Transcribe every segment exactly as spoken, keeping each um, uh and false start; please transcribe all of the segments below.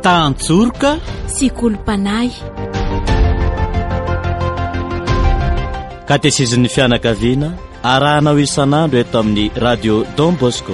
Tantsorika sy kolompanay. Katezizin'ny fianakaviana arahanao isan'andro eto amin'ny radio Don Bosco.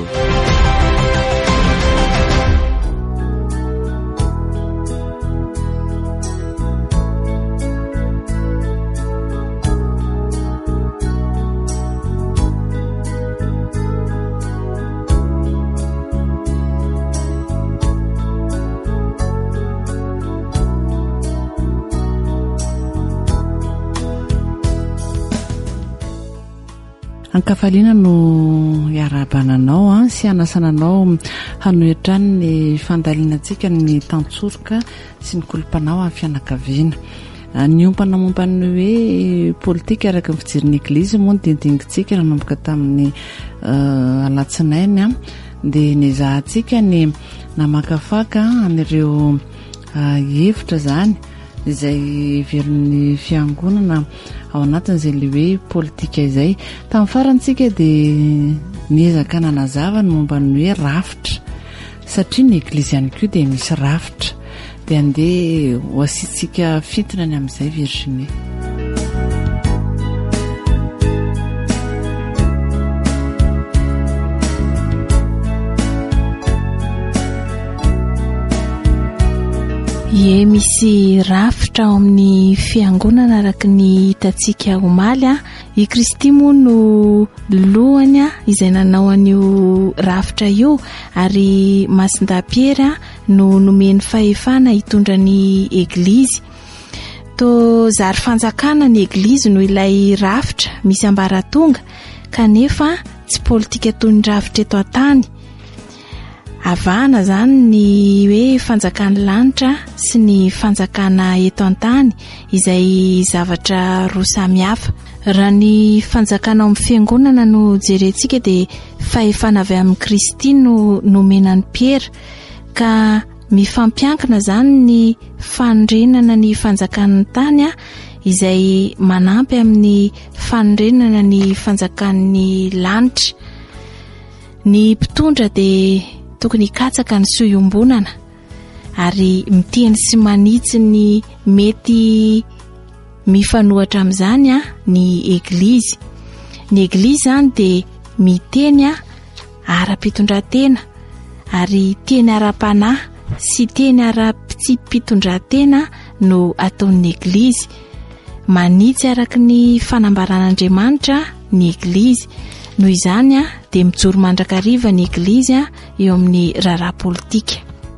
Ankafaliana no iarabananao a sy anasananao hanoetrany ny fandalianantsika ny tantsorika sy ny kolompanao amin'ny fianakaviana. Ny ompana momba ny hoe politika araka ny fijery eglizy moa ny dindingintsika nanomboka tamin'ny alatsinainy a dia nizahantsika ny namakafaka anireo hevitra zany izay verin'ny fiangonana ao anatin'izay le hoe politika izay. Tamin'ny farantsika dia niezaka nanazava ny momba ny hoe rafitra, satria ny eglizy ihany koa dia misy rafitra, dia andeha ho asiantsika fitonany amin'izay Virginie. Ie, misy rafitra ao amin'ny fiangonana araka ny hitantsika omaly a. I Kristy moa no lohany a izay nanao an'io rafitra io, ary Masindapiera no nomeny fahefana hitondra ny eglizy. To zary fanjakana ny eglizy no ilay rafitra misy ambaratonga, kanefa tsy politika toy ny rafitra eto an-tany. Avana zany ny hoe fanjakana lanitra sy ny fanjakana eto an-tany izay zavatra roa samihafa. Raha ny fanjakana amin'ny fiangonana no jerentsika dia fahefana avy amin'ny Kristy no nomenan'ny Piera, ka mifampiankina zany ny fanondrenana ny fanjakan'ny tany a, izay manampy amin'ny fanondrenana ny fanjakan'ny lanitra. Ny mpitondra dia tokony katsaka ny soiombonana ary miteny sy manitsy ny mety mifanohatra amin'izany a ny eglizy. Ny eglizy zany dia miteny a ara-pitondratena ary teny ara-panahy sy teny ara-pitondratena no ataon'ny eglizy. Manitsy araka ny fanambaran'Andriamanitra ny eglizy. Noho izany a dia mijoro mandrakariva ny eglizy a eo amin'ny raharaha politika.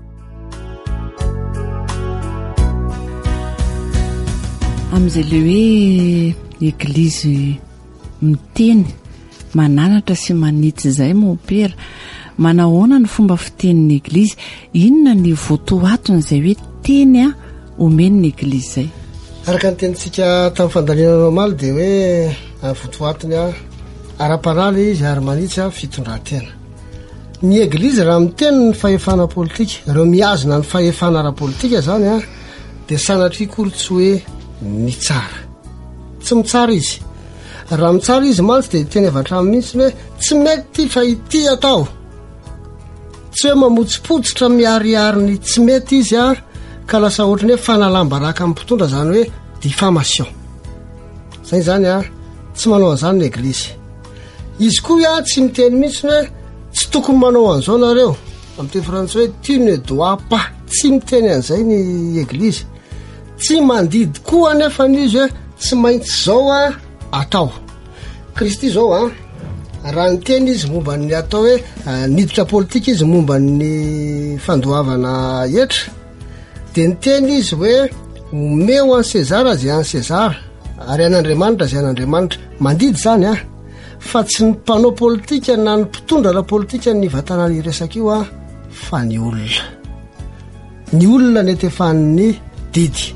Amin'izay le hoe eglizy miteny mananatra sy manitsy izay moa Piera, manahoana ny fomba fitenin'ny eglizy? Inona ny voatoatony izay hoe teny a omeny ny eglizy izay? Araka ny tenintsika tamin'ny fandaliana normal dia hoe voatoatony a ara-panahy izy ary manitsy a fitondratena. Ny eglizy raha miteny ny fahefana politika, ireo miazona ny fahefana ara-politika zany a, dia sanatria kory tsy hoe ny tsara. Tsy mitsara izy. Raha mitsara izy mantsy dia teny avatra mihitsy hoe tsy mety fa ity atao. Tsy hoe mamotsipotsitra miariary ny tsy mety izy a, ka lasa ohatrany hoe fanalambaraka amin'ny mpitondra zany hoe diffamation. Zay zany a, tsy manao an'izany ny eglizy. Izy koa tsy miteny mihitsy hoe tsy tokony manao an'izao nareo. Amin'ny teny frantsay hoe tu ne dois pas. Tsy miteny an'izay ny eglizy. Tsy mandidy koa anefa n'izy hoe tsy maintsy zao a atao. Kristy zao a, raha ny teny izy momba ny atao hoe niditra politika izy momba ny fandoavana hetra, dia ny teny izy hoe omeo an'i Sezara zay an'i Sezara, ary an'Andriamanitra zay an'Andriamanitra. Mandidy zany a, fa tsy ny mpanao politika na ny mpitondra la politika ny vatana ny resaka io a, fa ny olona. Ny olona netefan'ny didy.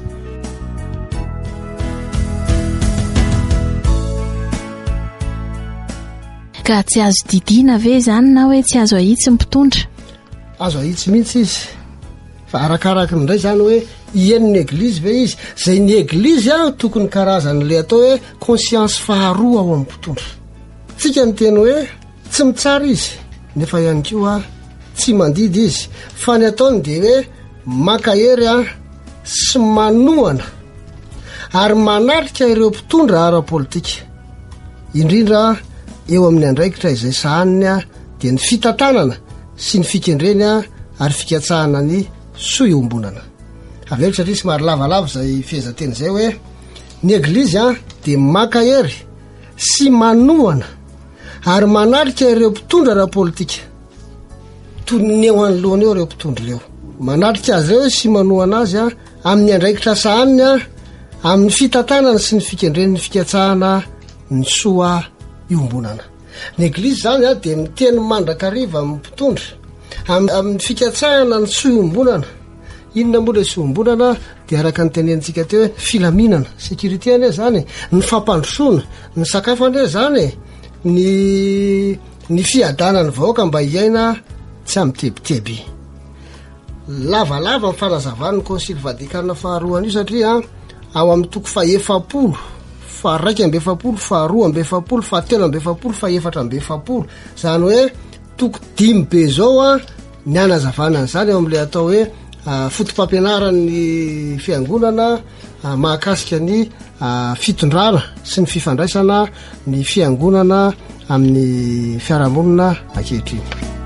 Ka tsy azo didina ve zany na hoe tsy azo ahitsy mpitondra? Azo ahitsy mihitsy izy. Fa arakaraka indray zany hoe ien'ny eglizy ve izy. Zay ny eglizy a tokony karazan'le atao hoe conscience faharoa ao amin'ny mpitondra. Tsika ny teny hoe tsy mitsara izy, nefa ihany koa tsy mandidy izy, fa ny ataony dia hoe makahery a sy manoana ary manarika ireo mpitondra ara-politika indrindra eo amin'ny andraikitra izay sahaniny a dia ny fitantanana sy ny fikendreny a ary fikatsahana ny soa iombonana aveko satria sy maro lavalava zay fihezanteny zay hoe ny eglizy a dia makahery sy manoana ary manarika ireo mpitondra ara-politika toy ny eo anoloana eo ireo mpitondra ireo manarika azy ireo sy manoana azy a amin'ny andraikitra sahaniny a amin'ny fitantanana sy ny fikendreny ny fikatsahana ny soa iombonana ny eglizy zany a dia miteny mandrakariva amin'ny mpitondra amin'ny fikatsahana ny soa iombonana inona moa le soa iombonana dia araka ny tenentsika teo hoe filaminana sécurité ane zany ny fampandrosoana ny sakafo ane zany ny ny fiadana ny vahoaka mba hiaina tsy amin'ny tebiteby lavalava mifanazavany ny konsily vadikana faharoana io satria ao amin'ny toko faefapolo fa raiky ambe efapolo fa roa ambe efapolo fa telo ambe efapolo fa efatra ambe efapolo zany hoe toko dimy be zao a ny anazavanany zany eo am'le atao hoe fotom-pampianarany fiangonana mahakasika ny fitondrana sy ny fifandraisana ny fiangonana amin'ny fiarahamonina ankehitriny.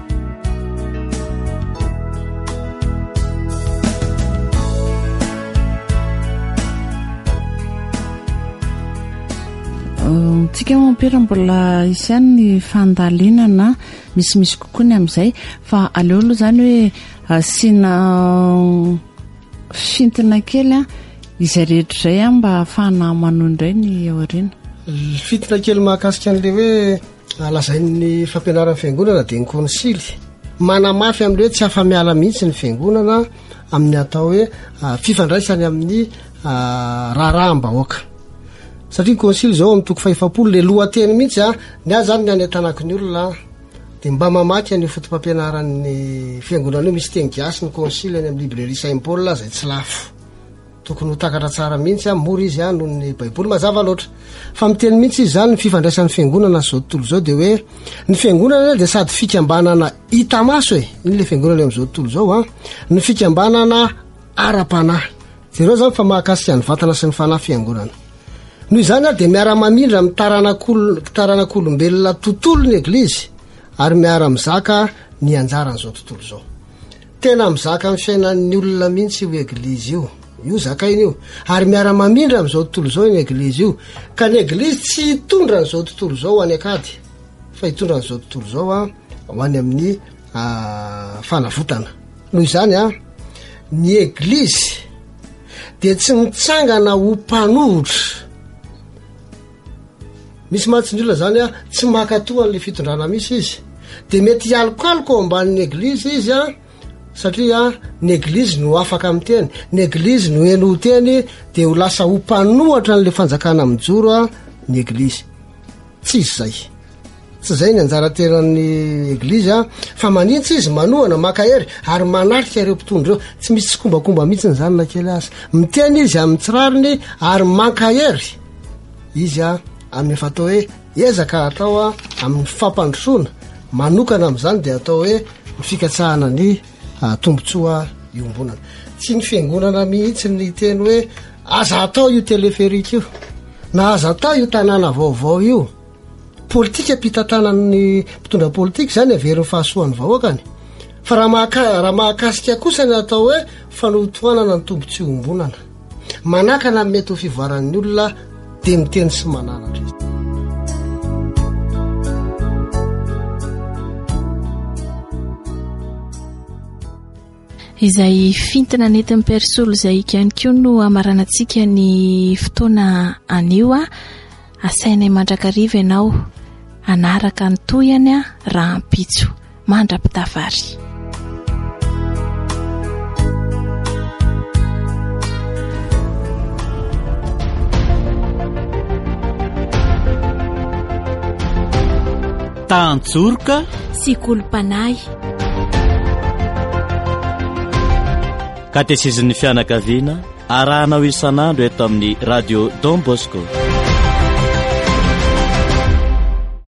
tsika mampira mbola isy ihany ny fandalinana misimisy kokoa ny amin'izay fa aleo aloha zany hoe sina fintina kely a izay rehetra zay a mba ahafahana manohy indray ny ao ariana. Fitina kely mahakasika an'le hoe lazain'ny fampianaran'ny fiangonana dia ny konsily manamafy amin'le hoe tsy afa-miala mihitsy ny fiangonana amin'ny atao hoe fifandraisany amin'ny raharaham-bahoaka satria konsily zao amin'ny toko faefapolo le lohateny mihitsy a ny azy zany ny any an-tanaky ny olona dia mba mamaky ny fotom-pampianaran'ny fiangonana io misy teny gasy ny konsily any amin'ny librairie Saint-Paul zay tsy lafo tokony ho takatra tsara mihitsy a mora izy a noho ny baiboly mazava loatra fa miteny mihitsy izy zany ny fifandraisan'ny fiangonana zao tontolo zao dia hoe ny fiangonana dia sady fikambanana hita maso e iny le fiangonana amin'izao tontolo zao a ny fikambanana ara-panahy dia ireo zany fa mahakasika ny vatana sy ny fanahy fiangonana noho izany a dia miara-mamindra amin'ny taranak'olo taranak'olombelona tontolo ny eglizy ary miara-mizaka ny anjaran'izao tontolo zao tena mizaka amin'ny fiainan'ny olona mihitsy io eglizy io io zakainy io ary miara-mamindra amin'izao tontolo zao ny eglizy io ka ny eglizy tsy hitondra n'izao tontolo zao any akady fa hitondra n'izao tontolo zao a ho any amin'ny fanavotana noho izany a ny eglizy dia tsy mitsangana ho mpanohitra misy mahatsindrila zany a tsy makatohan'le fitondrana misy izy dia mety hialokaloka ao ambanin'ny eglizy izy a satria ny eglizy no afaka amin'ny teny ny eglizy no eno teny dia ho lasa ho mpanohatra n'le fanjakana amin'njoro a ny eglizy tsy izy zay tsy zay ny anjaratenan'ny eglizy a fa manintsy izy manohana makahery ary manarika ireo mpitondra ireo tsy misy tsy kombakomba mihitsy ny zany na kely azy miteny izy amin'ny tsirariny ary makahery izy a amin'ny efa atao hoe ezaka atao a amin'ny fampandrosoana manokana amin'izany dia atao hoe ny fikatsahana ny tombotsoa iombonana tsy ny fiangonana mihitsy ny teny hoe aza atao io teleferika io na aza atao io tanàna vaovao io politika mpitantanan'ny mpitondra politika zany averin'ny fahasoan'ny vahoakany fa raha mahaka- raha mahakasika kosa ny atao hoe fanotoanana ny tombotsoa iombonana manakana amin'ny mety ho fivoaran'ny olona dia miteny sy mananatra izy. izay fintina nentin'ny persolo izay ikany koa no amaranantsika ny fotoana anio a asainay mandrakariva ianao anaraka ny toyany a raha ampitso mandra-pitavary. Tantsorika sy kolompanay katezizin'ny fianakaviana arahanao isan'andro eto amin'ny radio Don Bosco.